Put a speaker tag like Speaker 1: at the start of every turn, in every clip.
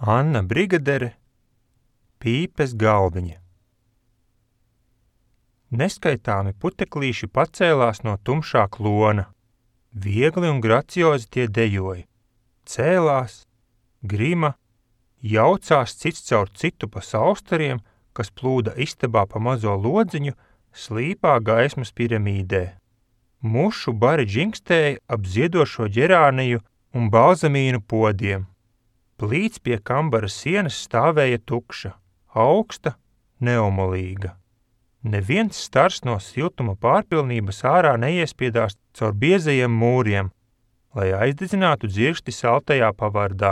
Speaker 1: Anna Brigadere, Pīpes galviņa. Neskaitāmi puteklīši pacēlās no tumšā klona. Viegli un graciozi tie dejoja. Cēlās, grima, jaucās cits caur citu pa saustariem, kas plūda istabā pa mazo lodziņu, slīpā gaismas piramīdē. Mušu bari džinkstēja ap ziedošo ģerāniju un balzamīnu podiem. Plīts pie kambara sienas stāvēja tukša, augsta, neomolīga. Neviens stars no siltuma pārpilnības ārā neiespiedās caur biezajiem mūriem, lai aizdedzinātu dzirksti saltajā pavardā.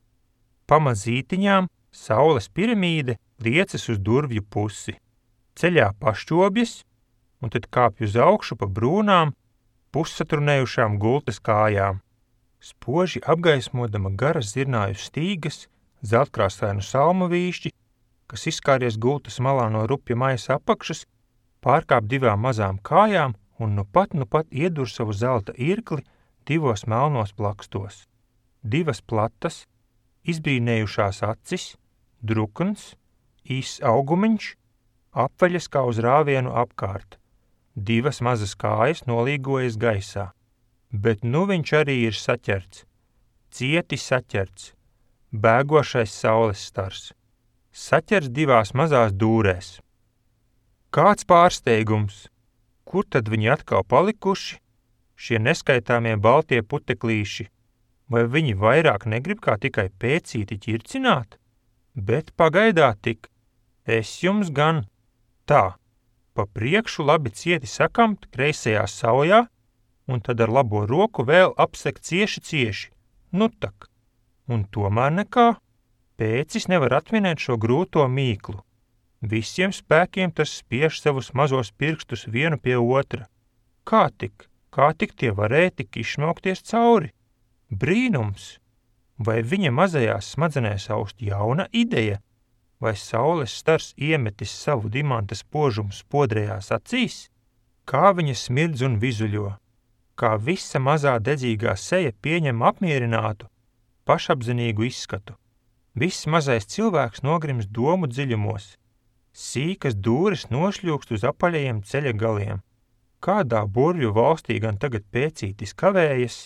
Speaker 1: Pamazītiņām saules piramīde liecas uz durvju pusi. Ceļā pašķobjas un tad kāpj uz augšu pa brūnām, pussatrunējušām gultas kājām. Spoži apgaismodama garas zirnāju stīgas, zeltkrāsainu salmu vīšķi, kas izskāries gultas malā no rupja maisa apakšas, pārkāp divām mazām kājām un nu pat iedur savu zelta irkli divos melnos plakstos. Divas platas, izbrīnējušās acis, drukns, īss augumiņš, apveļas kā uz rāvienu apkārt. Divas mazas kājas nolīgojas gaisā. Bet nu viņš arī ir saķerts, cieti saķerts, bēgošais saules stars. Saķers divās mazās dūrēs. Kāds pārsteigums! Kur tad viņi atkal palikuši, šie neskaitāmie baltie puteklīši? Vai viņi vairāk negrib kā tikai pēcīti ķircināt? Bet pagaidāt tik, es jums gan tā, pa priekšu labi cieti sakamt kreisajā saujā, un tad ar labo roku vēl apsekt cieši, nu tak. Un tomēr nekā, pēcis nevar atminēt šo grūto mīklu. Visiem spēkiem tas spiež savus mazos pirkstus vienu pie otra. Kā tik tie varēja tik izšmaukties cauri? Brīnums! Vai viņa mazajās smadzenēs aust jauna ideja? Vai saules stars iemetis savu dimanta spožumu spodrējās acīs? Kā viņa smirdz un vizuļo? Kā visa mazā dedzīgā seja pieņem apmierinātu, pašapzinīgu izskatu. Viss mazais cilvēks nogrims domu dziļumos. Sīkas dūres nošļūkst uz apaļajiem ceļa galiem. Kādā burvju valstī gan tagad pēcītis kavējas?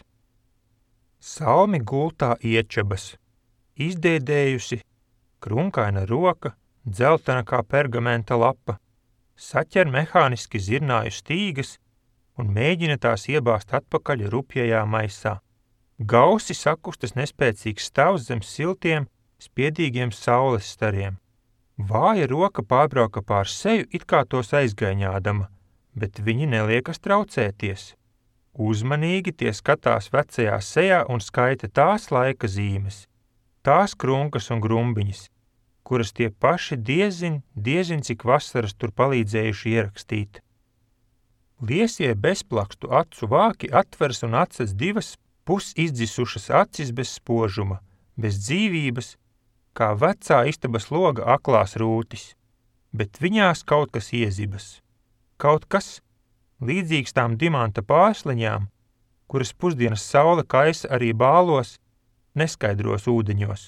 Speaker 1: Salmi gultā iečabas, izdēdējusi, krunkaina roka, dzeltena kā pergamenta lapa, saķer mehāniski zirnāju stīgas un mēģina tās iebāzt atpakaļ rupjajā maisā. Gausi sakustas nespēcīgs stāvs zem siltiem, spiedīgiem saules stariem. Vāja roka pārbrauka pār seju, it kā tos aizgaiņādama, bet viņi neliekas traucēties. Uzmanīgi tie skatās vecajā sejā un skaita tās laika zīmes, tās krunkas un grumbiņas, kuras tie paši diezin cik vasaras tur palīdzējuši ierakstīt. Liesie bezplakstu acu vāki atveras un atsedz divas pusizddzisušas acis bez spožuma, bez dzīvības, kā vecā istabas loga aklās rūtis, bet viņās kaut kas iezibas. Kaut kas līdzīgs tām dimanta pārsliņām, kuras pusdienas saule kaisa arī bālos, neskaidros ūdeņos.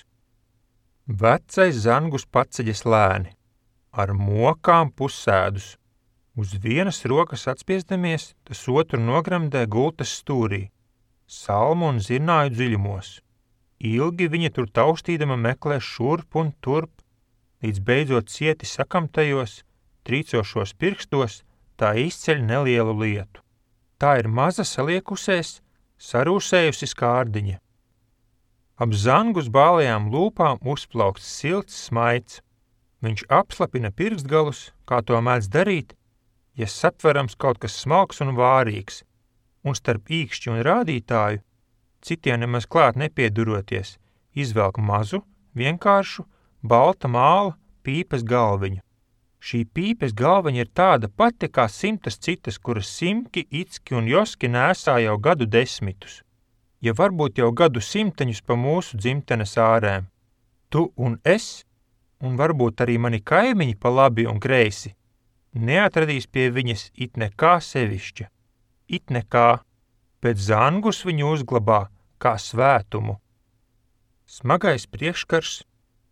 Speaker 1: Vecais zangus paceļas lēni, ar mokām pussēdus. Uz vienas rokas atspiesdamies, tas otru nogremdē gultas stūrī, salmu un zirnāju dziļumos. Ilgi viņa tur taustīdama meklē šurp un turp, līdz beidzot cieti sakamtajos, trīcošos pirkstos, tā izceļ nelielu lietu. Tā ir maza saliekusēs, sarūsējusi skārdiņa. Ap zangus bālajām lūpām uzplaukts silts smaids. Viņš apslapina pirkstgalus, kā to mēdz darīt, ja satverams kaut kas smalks un vārīgs, un starp īkšķi un rādītāju, citiem nemaz klāt nepieduroties, izvelk mazu, vienkāršu, balta māla pīpes galviņu. Šī pīpes galviņa ir tāda pati kā simtas citas, kuras Simki, Icki un Joski nēsā jau gadu desmitus, ja varbūt jau gadu simteņus pa mūsu dzimtenes ārēm. Tu un es, un varbūt arī mani kaimiņi pa labi un kreisi, neatradīs pie viņas it nekā sevišķa. It nekā, bet zangus viņu uzglabā kā svētumu. Smagais priekškars,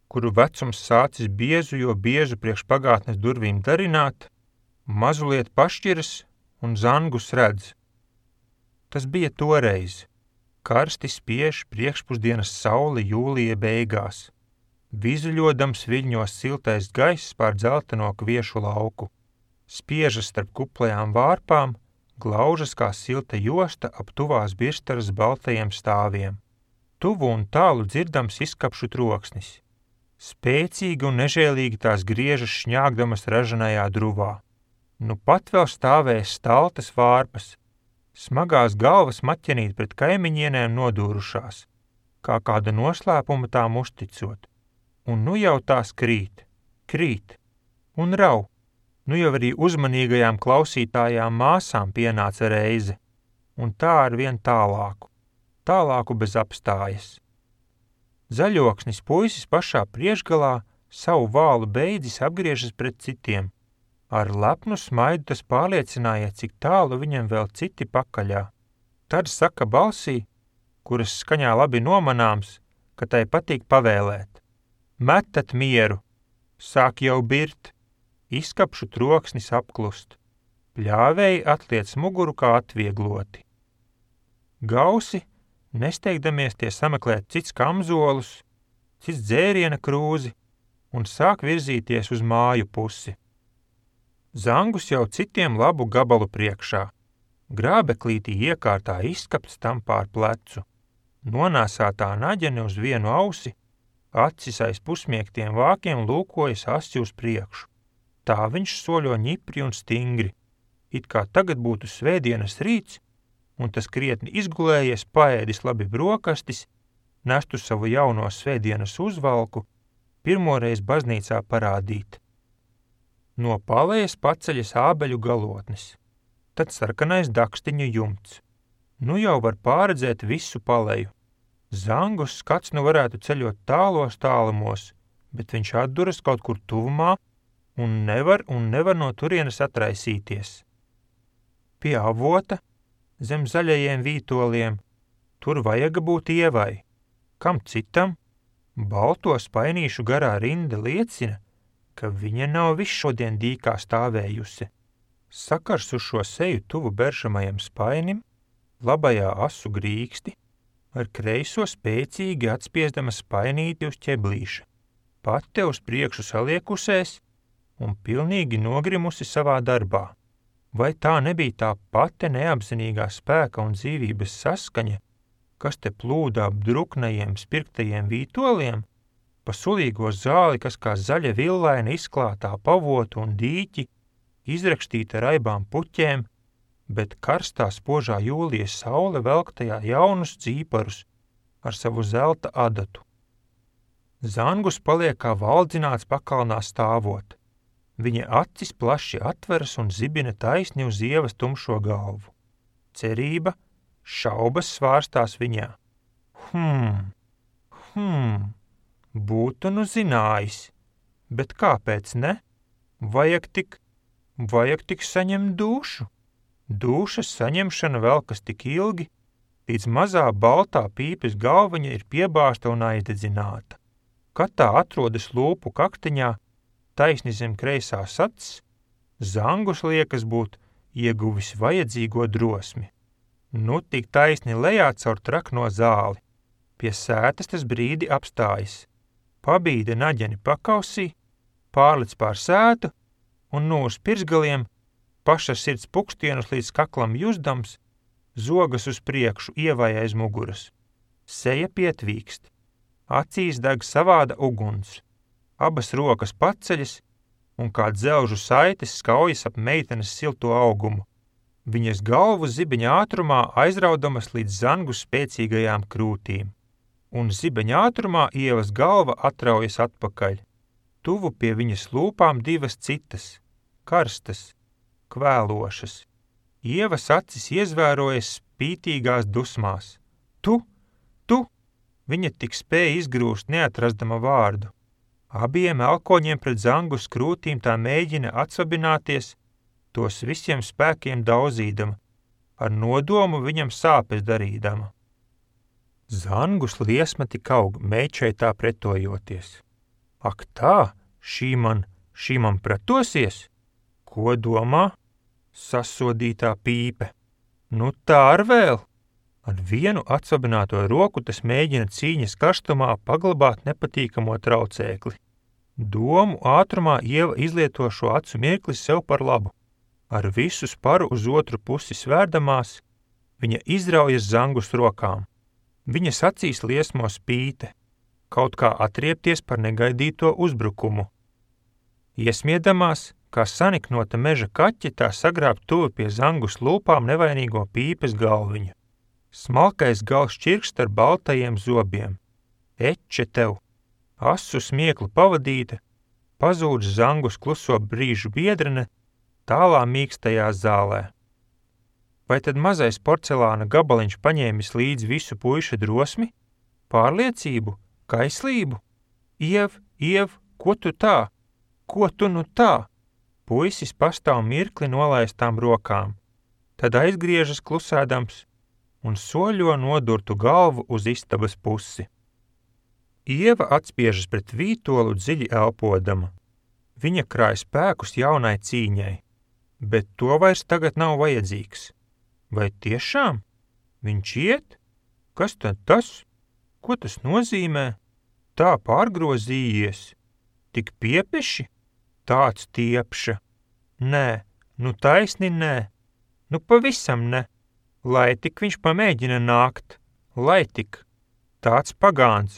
Speaker 1: kuru vecums sācis biezu, jo biezu priekš pagātnes durvīm darināt, mazuliet pašķiras un Zangus redz. Tas bija toreiz. Karsti spiež priekšpusdienas saule jūlija beigās. Vizuļodams viļņos siltais gaiss pār dzelteno kviešu lauku. Spiežas starp kuplajām vārpām, glaužas kā silta josta ap tuvās birstaras baltajiem stāviem. Tuvu un tālu dzirdams izkapšu troksnis. Spēcīgi un nežēlīgi tās griežas šņāgdamas ražanajā druvā. Nu pat vēl stāvēja staltas vārpas. Smagās galvas maķenīt pret kaimiņienēm nodūrušās, kā kāda noslēpuma tām uzticot. Un nu jau tās krīt un rau. Nu jau arī uzmanīgajām klausītājām māsām pienāca reize, un tā ar vien tālāku bez apstājas. Zaļoksnis puisis pašā priekšgalā savu vālu beidzis apgriežas pret citiem. Ar lepnu smaidu tas pārliecināja, cik tālu viņam vēl citi pakaļā. Tad saka balsī, kuras skaņā labi nomanāms, ka tai patīk pavēlēt. Metat mieru, sāk jau birt, izkapšu troksnis apklust. Pļāvēji atliec muguru kā atviegloti. Gausi, nesteigdamies tie sameklēt cits kamzolus, cits dzēriena krūzi un sāk virzīties uz māju pusi. Zangus jau citiem labu gabalu priekšā. Grābeklītī iekārtā izskapts tam pār plecu. Nonāsātā naģene uz vienu ausi, acis aiz pusmiegtiem vākiem lūkojas asci uz priekšu. Tā viņš soļo ņipri un stingri, it kā tagad būtu svētdienas rīts, un tas krietni izgulējies, paēdis labi brokastis, nestu savu jauno svētdienas uzvalku, pirmoreiz baznīcā parādīt. No palejas paceļas ābeļu galotnis, tad sarkanais dakstiņu jumts. Nu jau var pārredzēt visu paleju. Zangus skats nu varētu ceļot tālos tālumos, bet viņš atduras kaut kur tuvumā un nevar no turienes atraisīties. Pie avota, zem zaļajiem vītoliem, tur vajaga būt Ievai. Kam citam? Balto spainīšu garā rinda liecina, ka viņa nav visu šodien dīkā stāvējusi. Sakars uz šo seju tuvu beržamajam spainim, labajā asu grīksti, ar kreiso spēcīgi atspiezdama spainīti uz ķeblīša, pati uz priekšu saliekusēs un pilnīgi nogrimusi savā darbā. Vai tā nebija tā pati neapzinīgā spēka un dzīvības saskaņa, kas te plūda ap druknajiem spirktajiem vītoliem, pa sulīgo zāli, kas kā zaļa villaina izklātā pavotu un dīķi, izrakstīta raibām puķēm, bet karstā spožā jūlijas saule velk tajā jaunus dzīparus ar savu zelta adatu. Zangus paliek kā valdzināts pakalnā stāvot. Viņa acis plaši atveras un zibina taisni uz Ievas tumšo galvu. Cerība, šaubas svārstās viņā. Būtu nu zinājis, bet kāpēc ne? Vajag tik saņemt dūšu. Dūšas saņemšana velkas tik ilgi, līdz mazā baltā pīpes galviņa ir piebāzta un aizdedzināta. Kad tā atrodas lūpu kaktiņā, taisni zem kreisās acis, Zangus liekas būt ieguvis vajadzīgo drosmi. Nu tik taisni lejā caur trakno zāli. Pie sētas tas brīdi apstājas. Pabīda naģeni pakausī, pārlic pār sētu un nu uz pirsgaliem, paša sirds pukštienus līdz kaklam juzdams, zogas uz priekšu Ievai aiz muguras. Seja pietvīkst, acīs deg savāda uguns, abas rokas paceļas un kā dzelžu saites skaujas ap meitenes silto augumu. Viņas galvu zibeņa ātrumā aizraudamas līdz Zangus spēcīgajām krūtīm. Un zibeņa ātrumā Ievas galva atraujas atpakaļ. Tuvu pie viņas lūpām divas citas, karstas, kvēlošas. Ievas acis iezvērojas spītīgās dusmās. Tu! Viņa tik spēja izgrūst neatrastama vārdu. Abiem elkoņiem pret Zangus krūtīm tā mēģina atsvabināties, tos visiem spēkiem daudzīdama, ar nodomu viņam sāpes darīdama. Zangus liesma tik aug, meičai tā pretojoties. Ak tā, šī man pretosies? Ko domā? Sasodītā pīpe. Nu tā ar vēl. Ar vienu atsvabināto roku tas mēģina cīņas karstumā paglabāt nepatīkamo traucēkli. Domu ātrumā Ieva izlieto šo acu mirkli sev par labu. Ar visu sparu uz otru pusi svērdamās, viņa izraujas Zangus rokām. Viņas acīs liesmo spīte, kaut kā atriepties par negaidīto uzbrukumu. Iesmiedamās, kā saniknota meža kaķe, tā sagrāb tuvu pie Zangus lūpām nevainīgo pīpes galviņu. Smalkais gals čirkst ar baltajiem zobiem. Eče tev! Asu smieklu pavadīta, pazūd Zangus kluso brīžu biedrene, tālā mīkstajā zālē. Vai tad mazais porcelāna gabaliņš paņēmis līdz visu puiša drosmi, pārliecību, kaislību? Iev, ko tu tā? Ko tu nu tā? Puisis pastāv mirkli nolaistām rokām, tad aizgriežas klusēdams un soļo nodurtu galvu uz istabas pusi. Ieva atspiežas pret vītolu dziļi elpodama. Viņa krāj spēkus jaunai cīņai, bet to vairs tagad nav vajadzīgs. Vai tiešām? Viņš iet? Kas tad tas? Ko tas nozīmē? Tā pārgrozījies. Tik piepeši? Tāds tiepša. Nē, nu taisni nē. Nu pavisam ne. Lai tik viņš pamēģina nākt. Lai tik. Tāds pagāns,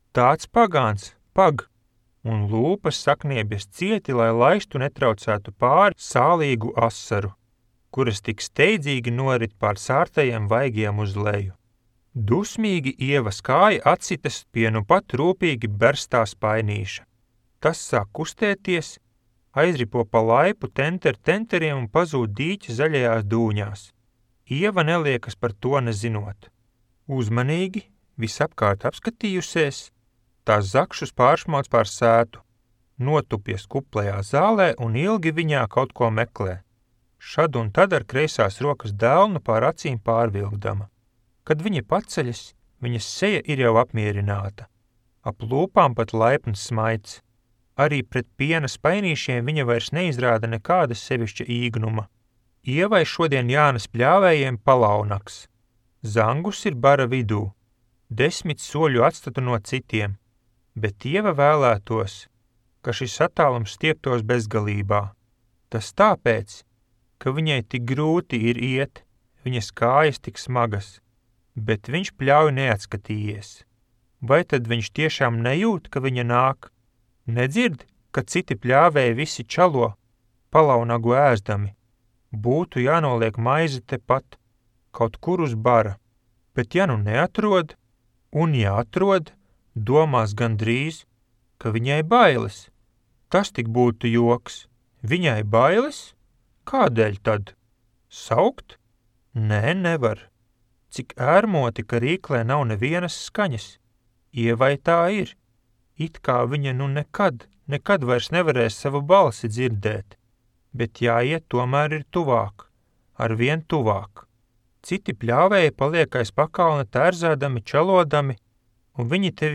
Speaker 1: pag. Un lūpas sakniebjas cieti, lai laistu netraucētu pāri sālīgu asaru, kuras tik steidzīgi norit pār sārtajiem vaigiem uz leju. Dusmīgi Ieva kāja atsitas pie nu pat rūpīgi berstā spainīša. Tas sāk kustēties, aizripo pa laipu tenteriem un pazūd dīķa zaļajās dūņās. Ieva neliekas par to nezinot. Uzmanīgi, visapkārt apskatījusies, tās zakšus pāršmauc pār sētu, notupies kuplajā zālē un ilgi viņā kaut ko meklē. Šad un tad ar kreisās rokas dēlnu pār acīm pārvilkdama. Kad viņa paceļas, viņas seja ir jau apmierināta. Ap lūpām pat laipns smaids. Arī pret piena spainīšiem viņa vairs neizrāda nekāda sevišķa īgnuma. Ievai šodien jānes pļāvējiem palaunaks. Zangus ir bara vidū, 10 soļu atstatu no citiem, bet Ieva vēlētos, ka šis attālums stieptos bezgalībā. Tas tāpēc, ka viņai tik grūti ir iet, viņas kājas tik smagas, bet viņš pļauju neatskatījies. Vai tad viņš tiešām nejūt, ka viņa nāk? Nedzird, ka citi pļāvēji visi čalo, palaunagu ēzdami. Būtu jānoliek maize tepat, kaut kur uz bara, bet ja nu neatrod, un ja atrod, domās gandrīz, ka viņai bailes. Tas tik būtu joks. Viņai bailes? Kādēļ tad? Saukt? Nē, nevar. Cik ērmoti, ka rīklē nav nevienas skaņas. Ievai tā ir. It kā viņa nu nekad vairs nevarēs savu balsi dzirdēt, bet jāiet tomēr ir tuvāk, arvien tuvāk. Citi pļāvēji paliek aiz pakalna tērzēdami, čalodami, un viņi te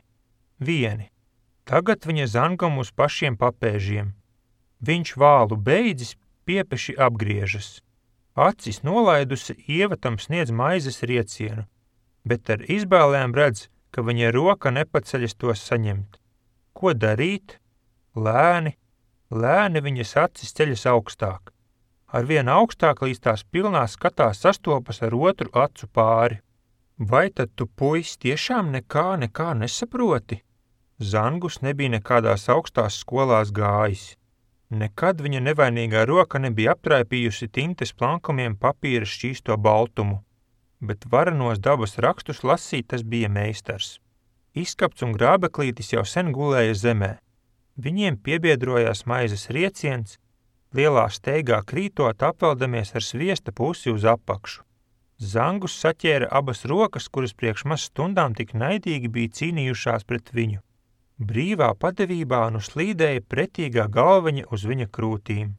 Speaker 1: vieni. Tagad viņa Zangam uz pašiem papēžiem. Viņš vālu beidzis, piepeši apgriežas. Acis nolaidusi, Ieva tam sniedz maizes riecienu, bet ar izbēlēm redz, ka viņa roka nepaceļas tos saņemt. Ko darīt? Lēni viņas acis ceļas augstāk. Arvien augstāk līdz tās pilnā skatā sastopas ar otru acu pāri. Vai tad tu, puisis, tiešām nekā nesaproti? Zangus nebija nekādās augstās skolās gājis. Nekad viņa nevainīgā roka nebija aptraipījusi tintes plankumiem papīra šķīsto baltumu, bet varenos dabas rakstus lasīt tas bija meistars. Izskapts un grābeklītis jau sen gulēja zemē. Viņiem piebiedrojās maizes rieciens, lielā steigā krītot apveldamies ar sviesta pusi uz apakšu. Zangus saķēra abas rokas, kuras priekš maz stundām tik naidīgi bija cīnījušās pret viņu. Brīvā padevībā nu slīdēja pretīgā galviņa uz viņa krūtīm.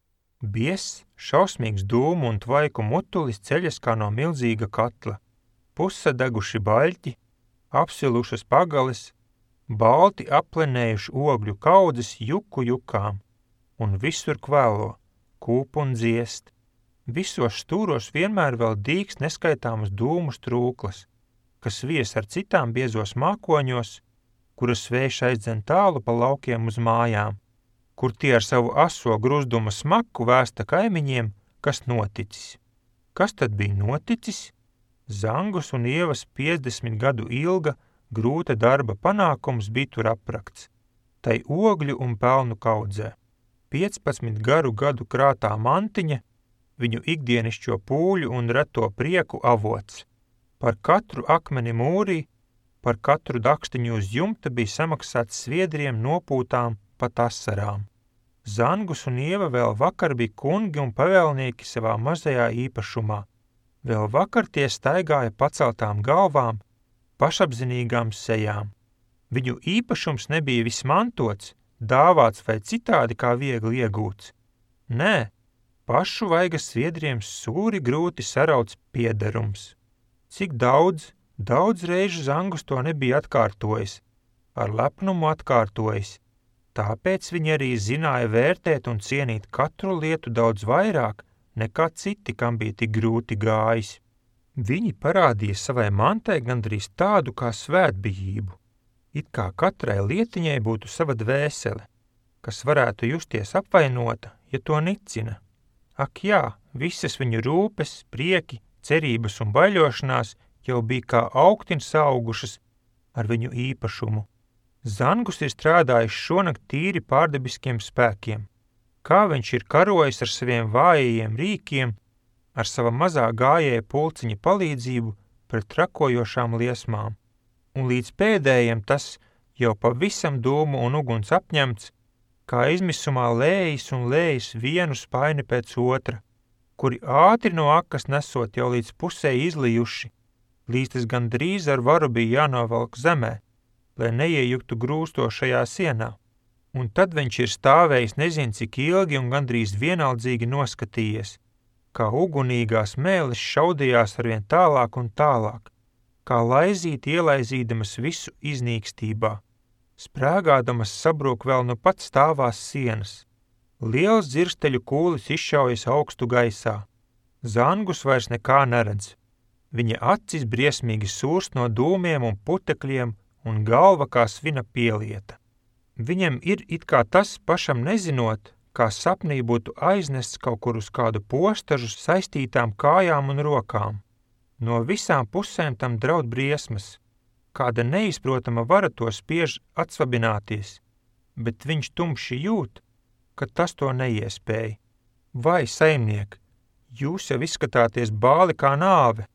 Speaker 1: Biezs, šausmīgs dūmu un tvaiku mutulis ceļas kā no milzīga katla. pussadeguši baļķi, apsilušas pagales, balti aplenējuši ogļu kaudzes juku jukām, un visur kvēlo, kūp un dziest. Visos stūros vienmēr vēl dīgs neskaitāmas dūmu strūklas, kas vies ar citām biezos mākoņos, kuras vējš aizdzen tālu pa laukiem uz mājām, kur tie ar savu aso gruzduma smaku vēsta kaimiņiem, kas noticis. Kas tad bija noticis? Zangus un Ievas 50 gadu ilga, grūta darba panākums bija tur aprakts. Tai ogļu un pelnu kaudzē. 15 gadu krātā mantiņa, viņu ikdienišķo pūļu un reto prieku avots. Par katru akmeni mūrī, par katru dakštiņu uz jumta bija samaksāts sviedriem nopūtām pat asarām. Zangus un Ieva vēl vakar bija kungi un pavēlnieki savā mazajā īpašumā. Vēl vakar tie staigāja paceltām galvām, pašapzinīgām sejām. Viņu īpašums nebija viss mantots, dāvāts vai citādi kā viegli iegūts. Nē, pašu vaigas sviedriem sūri grūti sarauts piederums. Cik daudz reižu Zangus to nebija atkārtojis, ar lepnumu atkārtojis. Tāpēc viņi arī zināja vērtēt un cienīt katru lietu daudz vairāk, nekā citi, kam bija tik grūti gājis. Viņi parādīja savai mantai gandrīz tādu kā svētbijību. It kā katrai lietiņai būtu sava dvēsele, kas varētu justies apvainota, ja to nicina. Ak jā, visas viņu rūpes, prieki, cerības un baiļošanās jau bija kā augtiņas augušas ar viņu īpašumu. Zangus ir strādājis šonakt tīri pārdabiskiem spēkiem. Kā viņš ir karojis ar saviem vājajiem rīkiem, ar sava mazā gājēja pulciņa palīdzību pret trakojošām liesmām. Un līdz pēdējiem tas jau pavisam dūmu un uguns apņemts, kā izmisumā lējis un lējis vienu spaini pēc otra, kuri ātri no akas nesot jau līdz pusē izlijuši, līdz tas gandrīz ar varu bija jānovelk zemē, lai neiejuktu grūstošajā sienā. Un tad viņš ir stāvējis nezin cik ilgi un gandrīz vienaldzīgi noskatījies, kā ugunīgās mēlis šaudījās arvien tālāk un tālāk, kā laizīt ielaizīdamas visu iznīkstībā, sprēgādamas sabrūk vēl nu pat stāvās sienas. Liels dzirsteļu kūlis izšaujas augstu gaisā. Zangus vairs nekā neredz. Viņa acis briesmīgi sūrst no dūmiem un putekļiem un galva kā svina pielieta. Viņam ir it kā tas pašam nezinot, kā sapnī būtu aiznests kaut kur uz kādu postažu saistītām kājām un rokām. No visām pusēm tam draud briesmas. Kāda neizprotama vara to spiež atsvabināties, bet viņš tumši jūt, ka tas to neiespēja. Vai, saimniek, jūs jau izskatāties bāli kā nāve?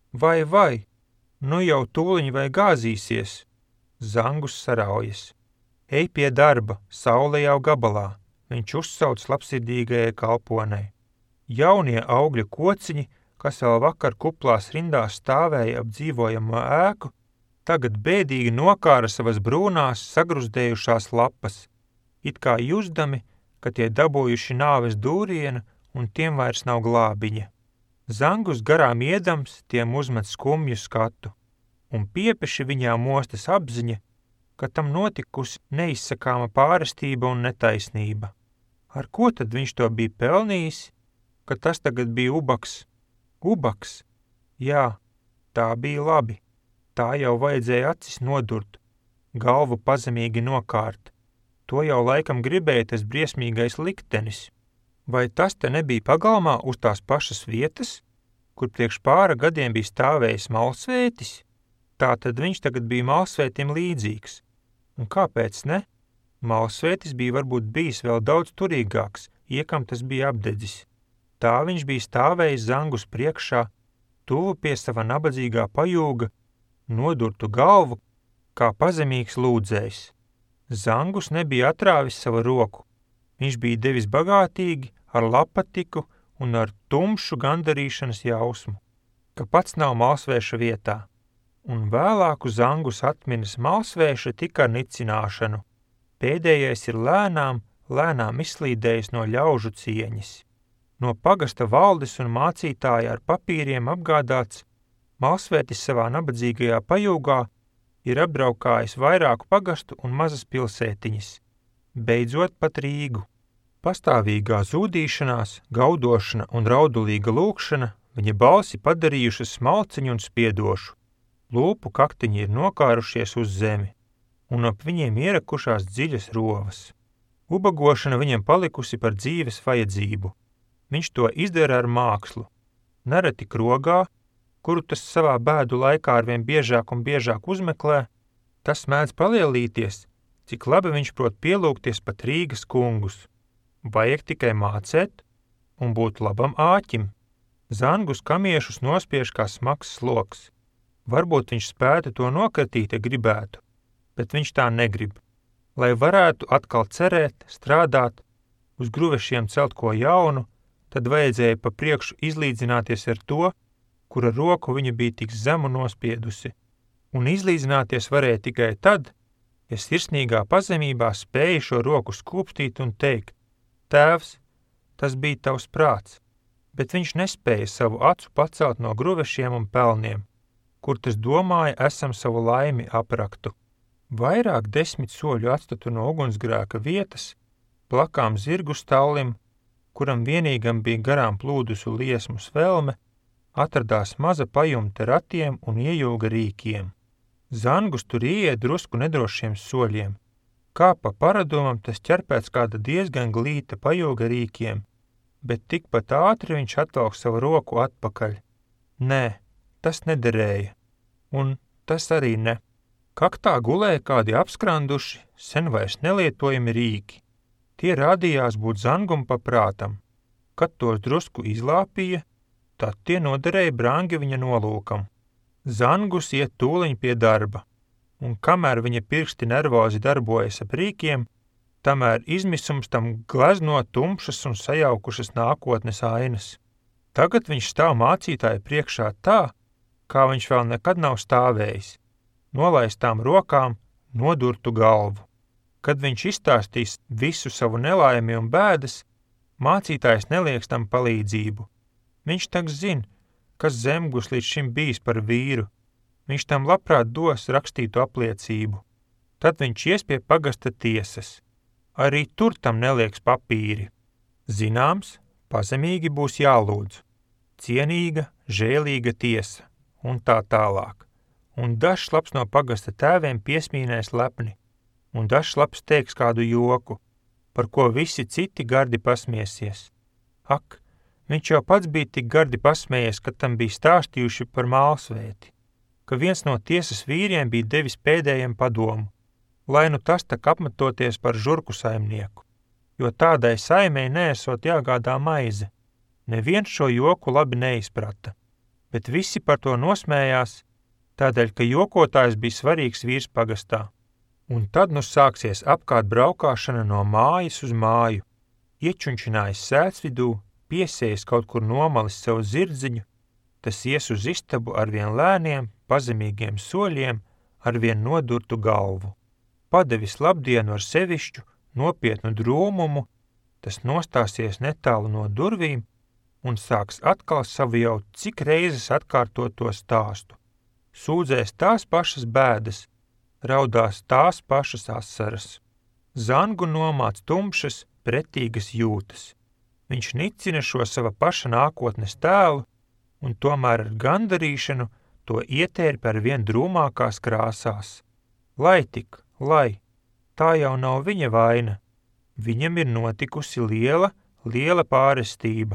Speaker 1: Vai, nu jau tūliņ vai gāzīsies? Zangus saraujas. Ej pie darba, saule jau gabalā, viņš uzsauc labsirdīgajai kalponei. Jaunie augļu kociņi, kas vēl vakar kuplās rindās stāvēja ap dzīvojamo ēku, tagad bēdīgi nokāra savas brūnās sagruzdējušās lapas, it kā jusdami, ka tie dabūjuši nāves dūrienu un tiem vairs nav glābiņa. Zangus garām iedams tiem uzmet skumju skatu, un piepeši viņā mostas apziņa, ka tam notikusi neizsakāma pārestība un netaisnība. Ar ko tad viņš to bija pelnījis, ka tas tagad bija ubaks? Ubaks? Jā, tā bija labi. Tā jau vajadzēja acis nodurt, galvu pazemīgi nokārt. To jau laikam gribēja tas briesmīgais liktenis. Vai tas te nebija pagalmā uz tās pašas vietas, kur priekš pāra gadiem bija stāvējis malsvētis? Tā tad viņš tagad bija malsvētim līdzīgs. Un kāpēc ne? Malsvētis bija varbūt bijis vēl daudz turīgāks, iekam tas bija apdedzis. Tā viņš bija stāvējis Zangus priekšā, tuvu pie sava nabadzīgā pajūga, nodurtu galvu, kā pazemīgs lūdzējs. Zangus nebija atrāvis savu roku. Viņš bija devis bagātīgi, ar lapatiku un ar tumšu gandarīšanas jausmu, ka pats nav malsvēša vietā. Un vēlāku Zangus atminas malsvēša tik ar nicināšanu. Pēdējais ir lēnām izslīdējis no ļaužu cieņas. No pagasta valdes un mācītāja ar papīriem apgādāts, Malsvētis savā nabadzīgajā pajūgā ir apbraukājis vairāku pagastu un mazas pilsētiņas, beidzot pat Rīgu. Pastāvīgā zūdīšanās, gaudošana un raudulīga lūkšana viņa balsi padarījušas smalciņu un spiedošu. Lūpu kaktiņi ir nokārušies uz zemi, un ap viņiem ierakušās dziļas rovas. Ubagošana viņam palikusi par dzīves vajadzību. Viņš to izdara ar mākslu. Nereti krogā, kuru tas savā bēdu laikā arvien biežāk un biežāk uzmeklē, tas mēdz palielīties, cik labi viņš prot pielūgties pat Rīgas kungus. Vajag tikai mācēt un būt labam āķim. Zangus kamiešus nospiež kā smags sloks. Varbūt viņš spētu to nokratīt, ja gribētu, bet viņš tā negrib. Lai varētu atkal cerēt, strādāt, uz gruvešiem celt ko jaunu, tad vajadzēja pa priekšu izlīdzināties ar to, kura roku viņa bija tik zemu nospiedusi. Un izlīdzināties varēja tikai tad, ja sirsnīgā pazemībā spēja šo roku skūpstīt un teikt: Tēvs, tas bija tavs prāts, bet viņš nespēja savu acu pacelt no gruvešiem un pelniem, kur tas domāja esam savu laimi apraktu. Vairāk 10 soļu atstatu no ugunsgrēka vietas, plakām zirgu stallim, kuram vienīgam bija garām plūdusu liesmu svelme, atradās maza pajumte ratiem un iejūga rīkiem. Zangus tur ieiet drusku nedrošiem soļiem. Kā pa paradumam tas ķer pēc kāda diezgan glīta pajūga rīkiem, bet tikpat ātri viņš atvelk savu roku atpakaļ. Nē, tas nederēja, un tas arī ne. Kaktā gulēja kādi apskranduši, sen vairs nelietojami rīki. Tie rādījās būt Zangum paprātam. Kad tos drusku izlāpīja, tad tie noderēja brangi viņa nolūkam. Zangus iet tūliņ pie darba, un kamēr viņa pirksti nervozi darbojas ap rīkiem, tamēr izmisums tam glezno tumšas un sajaukušas nākotnes ainas. Tagad viņš stāv mācītāja priekšā tā, kā viņš vēl nekad nav stāvējis, nolaistām rokām, nodurtu galvu. Kad viņš izstāstīs visu savu nelaimi un bēdas, mācītājs nelieks tam palīdzību. Viņš tak zina, kas Zemgus līdz šim bijis par vīru. Viņš tam labprāt dos rakstītu apliecību. Tad viņš ies pie pagasta tiesas. Arī tur tam nelieks papīri. Zināms, pazemīgi būs jālūdz. Cienīga, žēlīga tiesa, un tā tālāk. Un dažs labs no pagasta tēviem piesmīnēs lepni, un dažs labs teiks kādu joku, par ko visi citi gardi pasmiesies. Ak, viņš jau pats bija tik gardi pasmējies, kad tam bija stāstījuši par Mālsvēti, ka viens no tiesas vīriem bija devis pēdējiem padomu, lai nu tas tak apmetoties par žurku saimnieku, jo tādai saimei neesot jāgādā maize. Neviens šo joku labi neizprata, bet visi par to nosmējās, tādēļ, ka jokotājs bija svarīgs vīrs pagastā. Un tad nu sāksies apkārt braukāšana no mājas uz māju, iečunčinājis sētsvidū, piesējis kaut kur nomalis savu zirdziņu, tas ies uz istabu ar vien lēniem, pazemīgiem soļiem, ar vien nodurtu galvu. Padevis labdienu ar sevišķu, nopietnu drūmumu, tas nostāsies netālu no durvīm un sāks atkal savu jau cik reizes atkārtot to stāstu. Sūdzēs tās pašas bēdas, raudās tās pašas asaras. Zangu nomāc tumšas, pretīgas jūtas. Viņš nicina šo sava paša nākotnes tēlu un tomēr ar gandarīšanu to ietērp ar vien drūmākās krāsās. Lai tik, lai, tā jau nav viņa vaina. Viņam ir notikusi liela pārestība.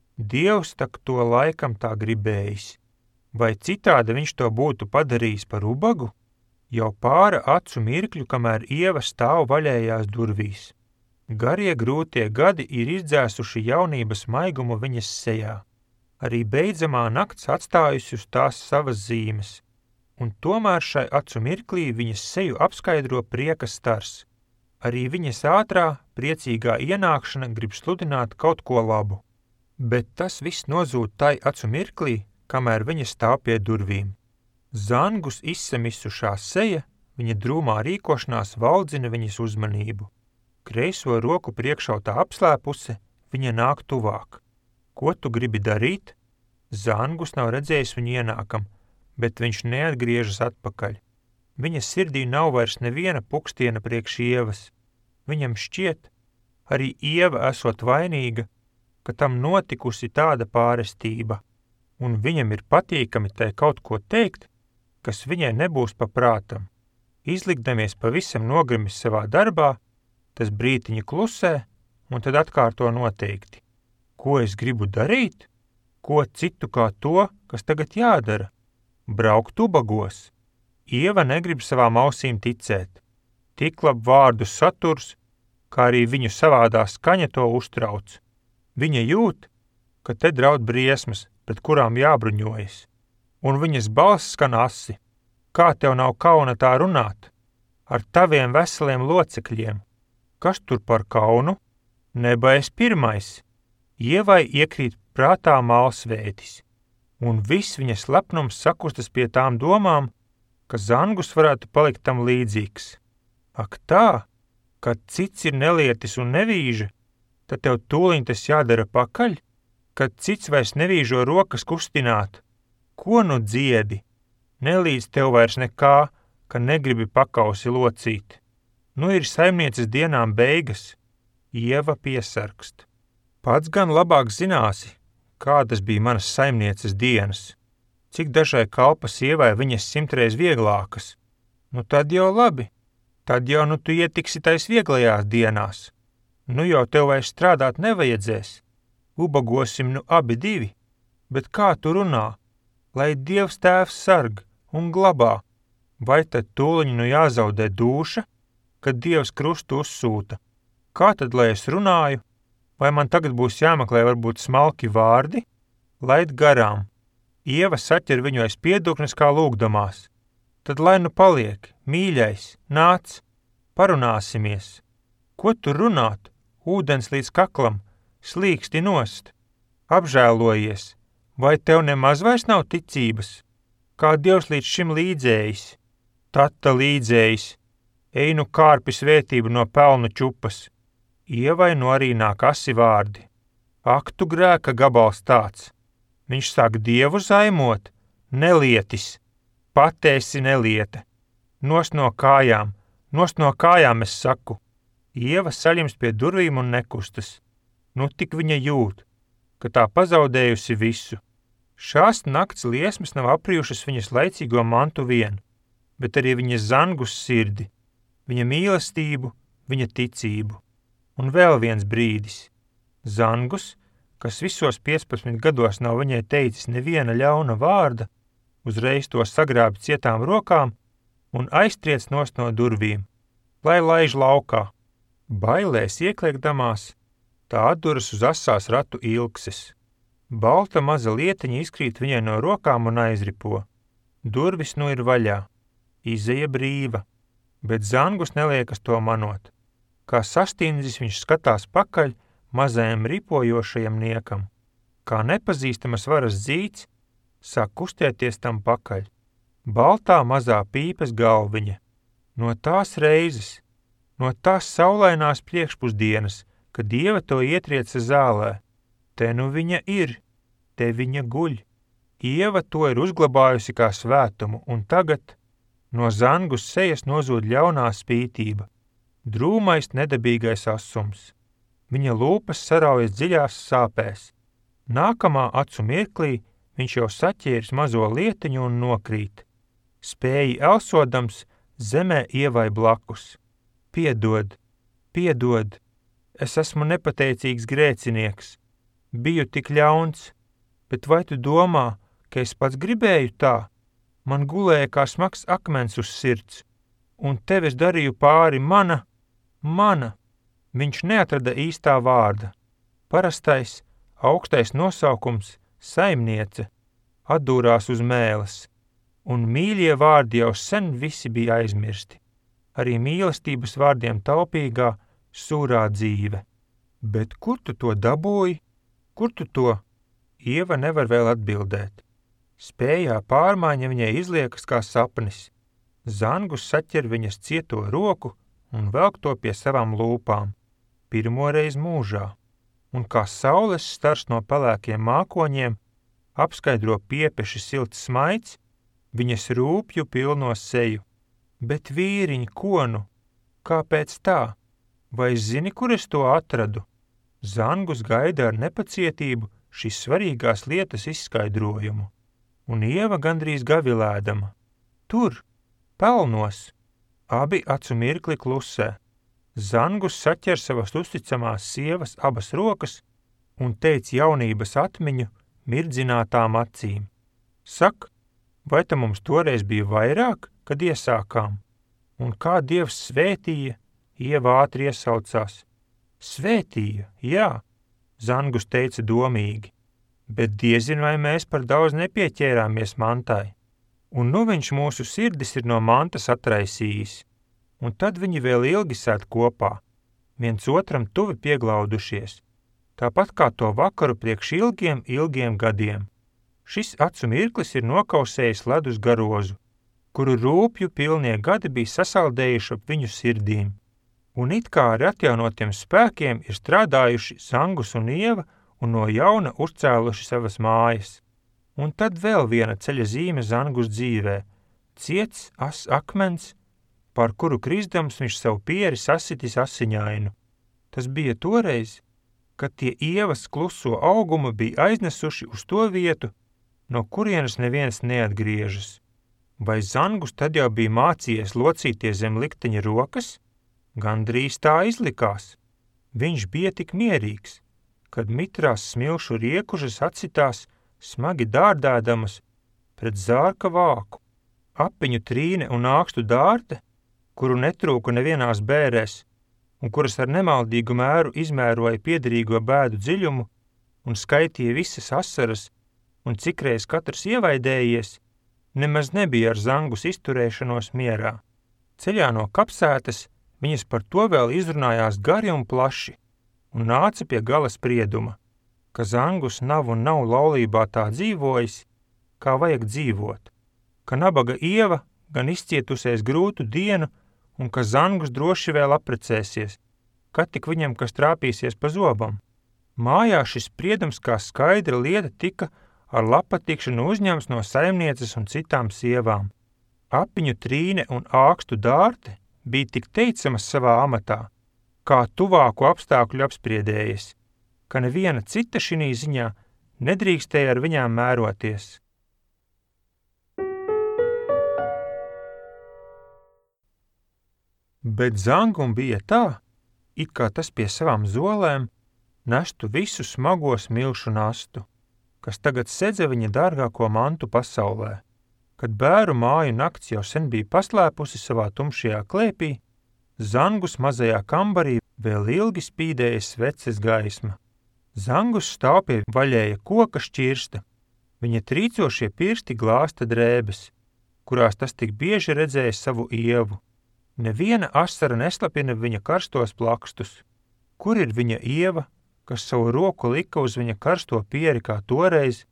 Speaker 1: Dievs tak to laikam tā gribējis. Vai citādi viņš to būtu padarījis par ubagu? Jau pāra acu mirkļu, kamēr Ieva stāv vaļējās durvīs. Garie grūtie gadi ir izdzēsuši jaunības maigumu viņas sejā. Arī beidzamā nakts atstājusi uz tās savas zīmes, un tomēr šai acu mirklī viņas seju apskaidro prieka stars. Arī viņas ātrā, priecīgā ienākšana grib sludināt kaut ko labu. Bet tas viss nozūd tai acu mirklī, kamēr viņa stāv pie durvīm. Zangus izsamisušā seja, viņa drūmā rīkošanās valdzina viņas uzmanību. Kreiso roku priekšautā apslēpuse, viņa nāk tuvāk. Ko tu gribi darīt? Zangus nav redzējis viņu ienākam, bet viņš neatgriežas atpakaļ. Viņa sirdī nav vairs neviena pukstiena priekš Ievas. Viņam šķiet, arī Ieva esot vainīga, ka tam notikusi tāda pārestība, un viņam ir patīkami tai kaut ko teikt, kas viņai nebūs pa prātam. Izlikdamies pavisam nogrimis savā darbā, tas brītiņi klusē, un tad atkārto noteikti. Ko es gribu darīt? Ko citu kā to, kas tagad jādara? Braukt ubagos. Ieva negrib savām ausīm ticēt. Tiklab vārdu saturs, kā arī viņu savādā skaņa to uztrauc. Viņa jūt, ka te draud briesmas, pret kurām jābruņojas, un viņas balss skan asi. Kā tev nav kauna tā runāt? Ar taviem veseliem locekļiem. Kas tur par kaunu? Neba es pirmais. Ievai iekrīt prātā malsvētis, un viss viņas lepnums sakustas pie tām domām, ka Zangus varētu palikt tam līdzīgs. Ak tā, kad cits ir nelietis un nevīža, tad tev tūliņ tas jādara pakaļ, kad cits vairs nevīžo rokas kustināt. Ko nu dziedi? Nelīdz tev vairs nekā, ka negribi pakausi locīt. Nu ir saimnieces dienām beigas. Ieva piesarkst. Pats gan labāk zināsi, kādas bija manas saimnieces dienas. Cik dažai kalpa sievai viņas 100 reiz vieglākas. Nu tad jau labi. Tad jau nu tu ietiksi tais vieglajās dienās. Nu jau tev vairs strādāt nevajadzēs. Ubagosim nu abi divi. Bet kā tu runā? Lai Dievs tēvs sarg un glabā. Vai tad tūliņ nu jāzaudē dūša, kad Dievs krustu uzsūta? Kā tad, lai es runāju? Vai man tagad būs jāmeklē varbūt smalki vārdi? Laid garām. Ieva saķer viņu aiz pieduknes kā lūgdamās. Tad lai nu paliek, mīļais, nāc, parunāsimies. Ko tu runāt? Ūdens līdz kaklam, slīksti nost. Apžēlojies, vai tev nemaz vairs nav ticības? Kā Dievs līdz šim līdzējis? Tata līdzējis, ej nu kārpi svētību no pelnu čupas. Ievai nu arī nāk asi vārdi. Ak, tu grēka gabals tāds. Viņš sāk Dievu zaimot, nelietis, patēsi nelieta. Nost no kājām es saku. Ieva saļims pie durvīm un nekustas. Nu tik viņa jūt, ka tā pazaudējusi visu. Šās nakts liesmas nav aprijušas viņas laicīgo mantu vien, bet arī viņas Zangus sirdi, viņa mīlestību, viņa ticību. Un vēl viens brīdis. Zangus, kas visos 15 gados nav viņai teicis neviena ļauna vārda, uzreiz to sagrābi cietām rokām un aiztriec nost no durvīm, lai laiž laukā. Bailēs iekliekdamās, tā atduras uz asās ratu ilkses. Balta maza lietiņa izkrīt viņai no rokām un aizripo. Durvis nu ir vaļā, izeja brīva, bet Zangus neliekas to manot. Kā sastindzis viņš skatās pakaļ mazajam ripojošajam niekam. Kā nepazīstamas varas dzīts, sāk kustēties tam pakaļ. Baltā mazā pīpes galviņa. No tās reizes, no tās saulainās priekšpusdienas, kad Dieva to ietrieca zālē. Te nu viņa ir, te viņa guļ. Ieva to ir uzglabājusi kā svētumu, un tagad no Zangus sejas nozūd ļaunā spītība, drūmais nedabīgais asums. Viņa lūpas saraujas dziļās sāpēs. Nākamā acu mirklī viņš jau saķēris mazo lietiņu un nokrīt. Spēji elsodams zemē Ievai blakus. Piedod, piedod, es esmu nepateicīgs grēcinieks. Biju tik ļauns, bet vai tu domā, ka es pats gribēju tā? Man gulēja kā smags akmens uz sirds, un tev es darīju pāri mana. Viņš neatrada īstā vārda. Parastais, augstais nosaukums, saimniece, atdūrās uz mēles, un mīļie vārdi jau sen visi bija aizmirsti. Arī mīlestības vārdiem taupīgā, sūrā dzīve. Bet kur tu to dabūji? Kur tu to? Ieva nevar vēl atbildēt. Spējā pārmaiņa viņai izliekas kā sapnis. Zangus saķer viņas cieto roku un velk to pie savām lūpām. Pirmoreiz mūžā. Un kā saules stars no pelēkiem mākoņiem, apskaidro piepeši silts smaids, viņas rūpju pilno seju. Bet vīriņ, ko nu? Kāpēc tā? Vai zini, kur es to atradu? Zangus gaida ar nepacietību šīs svarīgās lietas izskaidrojumu, un Ieva gandrīz gavilēdama. Tur, pelnos. Abi acu mirkli klusē. Zangus saķer savas uzticamās sievas abas rokas un teica jaunības atmiņu mirdzinātām acīm. Sak, vai ta mums toreiz bija vairāk, kad iesākām? Un kā Dievs svētīja, Ieva ātri iesaucās. Svētīja, jā, Zangus teica domīgi, bet diezin vai mēs par daudz nepieķērāmies mantai. Un nu viņš mūsu sirdis ir no mantas atraisījis, un tad viņi vēl ilgi sēd kopā, viens otram tuvi pieglaudušies, tāpat kā to vakaru priekš ilgiem gadiem. Šis acu mirklis ir nokausējis ledus garozu, kuru rūpju pilnie gadi bija sasaldējuši ap viņu sirdīm, un it kā ar atjaunotiem spēkiem ir strādājuši Zangus un Ieva un no jauna uzcēluši savas mājas. Un tad vēl viena ceļa zīme Zangus dzīvē – ciets, akmens, par kuru krisdams viņš savu pieri sasitis asiņainu. Tas bija toreiz, kad tie Ievas kluso augumu bija aiznesuši uz to vietu, no kurienes neviens neatgriežas. Vai Zangus tad jau bija mācījies locīties zem likteņa rokas? Gandrīz tā izlikās. Viņš bija tik mierīgs, kad mitrās smilšu riekužas atsitās smagi dārdēdamas pret zārka vāku. Apiņu trīne un ākstu dārte, kuru netrūka nevienās bērēs, un kuras ar nemaldīgu mēru izmēroja piederīgo bēdu dziļumu un skaitīja visas asaras, un cikreiz katrs ievaidējies, nemaz nebija ar Zangus izturēšanos mierā. Ceļā no kapsētas viņas par to vēl izrunājās gari un plaši, un nāca pie gala sprieduma, ka Zangus nav un nav laulībā tā dzīvojis, kā vajag dzīvot, ka nabaga Ieva gan izcietusies grūtu dienu, un ka Zangus droši vēl aprecēsies, kad tik viņam kas trāpīsies pa zobam. Mājā šis spriedums kā skaidra lieta tika ar labpatikšanu uzņemts no saimnieces un citām sievām. Apiņu trīne un ākstu dārte bija tik teicamas savā amatā, kā tuvāku apstākļu apspriedējies, ka neviena cita šinī ziņā nedrīkstēja ar viņām mēroties. Bet Zangum bija tā, it kā tas pie savām zolēm nestu visu smago smilšu nastu, kas tagad sedza viņa dārgāko mantu pasaulē. Kad bēru māju nakts jau sen bija paslēpusi savā tumšajā klēpī, Zangus mazajā kambarī vēl ilgi spīdēja sveces gaisma. Zangus stāv pie vaļēja koka šķirsta, viņa trīcošie pirksti glāsta drēbes, kurās tas tik bieži redzēja savu Ievu. Neviena asara neslapina viņa karstos plakstus. Kur ir viņa Ieva, kas savu roku lika uz viņa karsto pieri kā toreiz?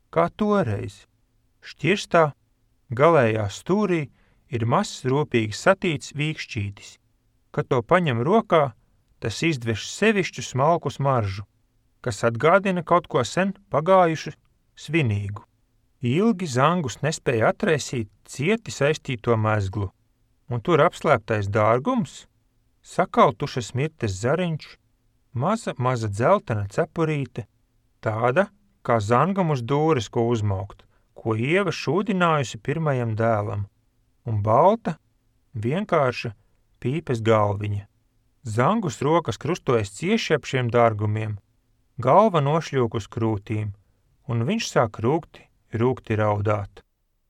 Speaker 1: Šķirstā, galējā stūrī, ir mazs rūpīgi satīts vīkšķītis. Kad to paņem rokā, tas izdveš sevišķu smalku smaržu, kas atgādina kaut ko sen pagājušu svinīgu. Ilgi Zangus nespēja atraisīt cieti saistīto mezglu, un tur apslēptais dārgums, sakaltušas mirtes zariņš, maza dzeltena cepurīte, tāda, kā Zangam uz dūres, ko uzmaukt, ko Ieva šūdinājusi pirmajam dēlam, un balta, vienkārša pīpes galviņa. Zangus rokas krustojas cieši ap šiem dārgumiem, galva nošļūk uz krūtīm, un viņš sāk rūgti raudāt.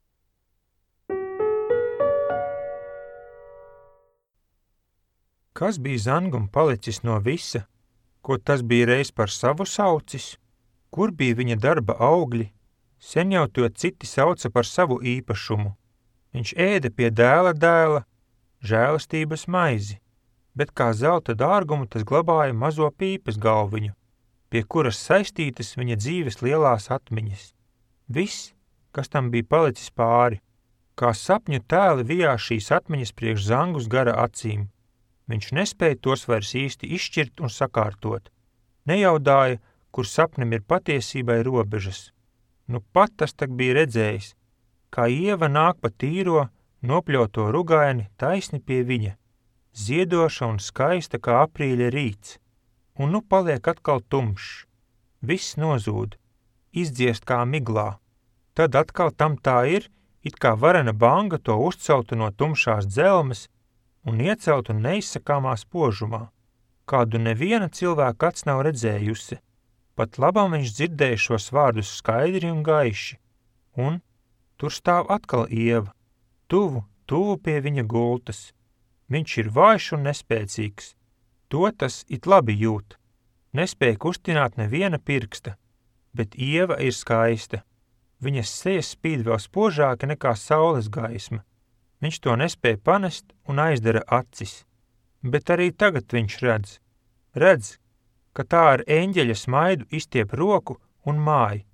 Speaker 1: Kas bija Zangum palicis no visa, ko tas bija reiz par savu saucis? Kur bija viņa darba augļi? Sen jau to citi sauca par savu īpašumu. Viņš ēda pie dēla žēlastības maizi, bet kā zelta dārgumu tas glabāja mazo pīpes galviņu, pie kuras saistītas viņa dzīves lielās atmiņas. Viss, kas tam bija palicis pāri, kā sapņu tēli vijās šīs atmiņas priekš Zangus gara acīm. Viņš nespēja tos vairs īsti izšķirt un sakārtot. Nejaudāja, kur sapnim ir patiesībai robežas. Nu pat tas tak bija redzējis, kā Ieva nāk pa tīro, nopļauto rugaini taisni pie viņa, ziedoša un skaista kā aprīļa rīts, un nu paliek atkal tumšs, viss nozūd, izdziest kā miglā. Tad atkal tam tā ir, it kā varena banga to uzceltu no tumšās dzelmes un ieceltu neizsakāmā spožumā, kādu neviena cilvēka acs nav redzējusi. Pat labam viņš dzirdēja šos vārdus skaidri un gaiši, un tur stāv atkal Ieva, tuvu pie viņa gultas. Viņš ir vājš un nespēcīgs, to tas it labi jūt, nespēja kustināt neviena pirksta, bet Ieva ir skaista. Viņas seja spīd vēl spožāka nekā saules gaisma. Viņš to nespēja panest un aizdara acis, bet arī tagad viņš redz, ka tā ar eņģeļa smaidu izstiep roku un māj,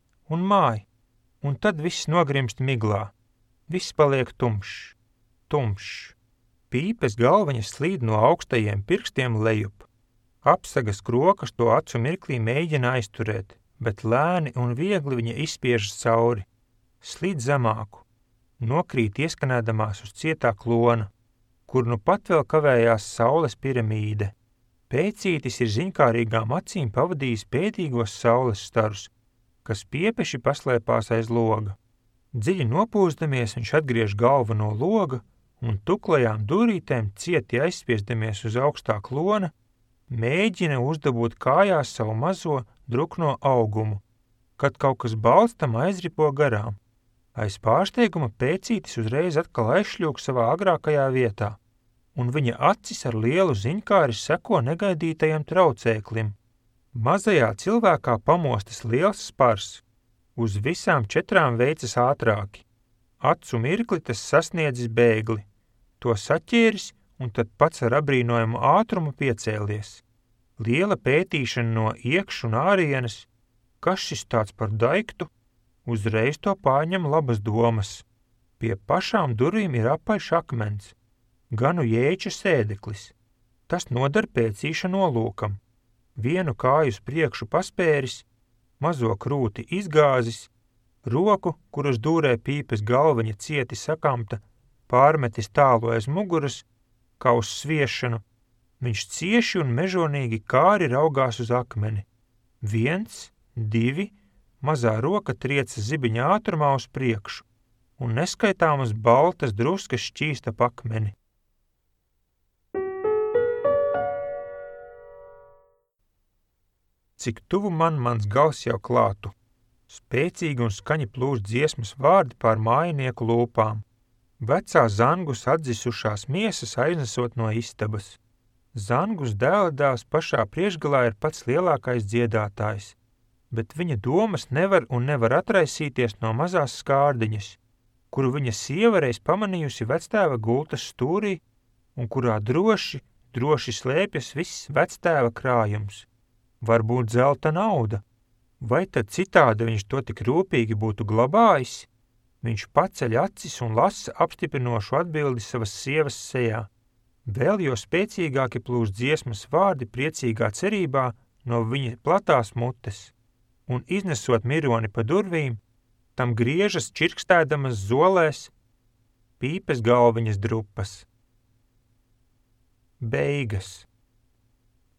Speaker 1: un tad viss nogrimst miglā, viss paliek tumšs. Pīpes galvaņas slīd no augstajiem pirkstiem lejup. Apsagas krokas to acu mirklī mēģina aizturēt, bet lēni un viegli viņa izspiežas cauri, slīd zemāku, nokrīt ieskanēdamās uz cietā klona, kur nu pat vēl kavējās saules piramīde. Pēcītis ir ziņkārīgām acīm pavadījis pētīgos saules starus, kas piepeši paslēpās aiz loga. Dziļi nopūstamies viņš atgriež galvu no loga un tuklajām durītēm cieti aizspiesdamies uz augstā klona, mēģina uzdabūt kājās savu mazo drukno augumu, kad kaut kas balts tam aizripo garām. Aiz pārsteiguma pēcītis uzreiz atkal aizšļūk savā agrākajā vietā, un viņa acis ar lielu ziņkāri seko negaidītajam traucēklim. Mazajā cilvēkā pamostas liels spars, uz visām 4 veicas ātrāki. Acu mirkli tas sasniedzis bēgli, to saķēris un tad pats ar abrīnojumu ātrumu piecēlies. Liela pētīšana no iekš un ārienes, kas šis tāds par daiktu, uzreiz to pārņem labas domas. Pie pašām durvīm ir apaļš akmens, ganu jēča sēdeklis. Tas nodar pēcīša nolūkam. Vienu kāju uz priekšu paspēris, mazo krūti izgāzis, roku, kuras dūrē pīpes galvaņa cieti sakamta, pārmetis tālu aiz muguras, kā uz sviešanu. Viņš cieši un mežonīgi kāri raugās uz akmeni. 1, 2, mazā roka trieca zibiņa ātrumā uz priekšu, un neskaitāmas baltas druskas šķīsta pa akmeni. Cik tuvu mans gals jau klātu. Spēcīgi un skaņi plūst dziesmas vārdi pār mājinieku lūpām. Vecā Zangus atzisušās miesas aiznesot no istabas. Zangus dēla dēls pašā priekšgalā ir pats lielākais dziedātājs, bet viņa domas nevar atraisīties no mazās skārdiņas, kuru viņa sieva reiz pamanījusi vectēva gultas stūrī un kurā droši slēpjas viss vectēva krājums. Varbūt zelta nauda, vai tad citādi viņš to tik rūpīgi būtu glabājis? Viņš paceļ acis un lasa apstiprinošu atbildi savas sievas sejā. Vēl jo spēcīgāki plūst dziesmas vārdi priecīgā cerībā no viņa platās mutes, un iznesot mironi pa durvīm, tam griežas čirkstēdamas zolēs pīpes galviņas drupas. Beigas.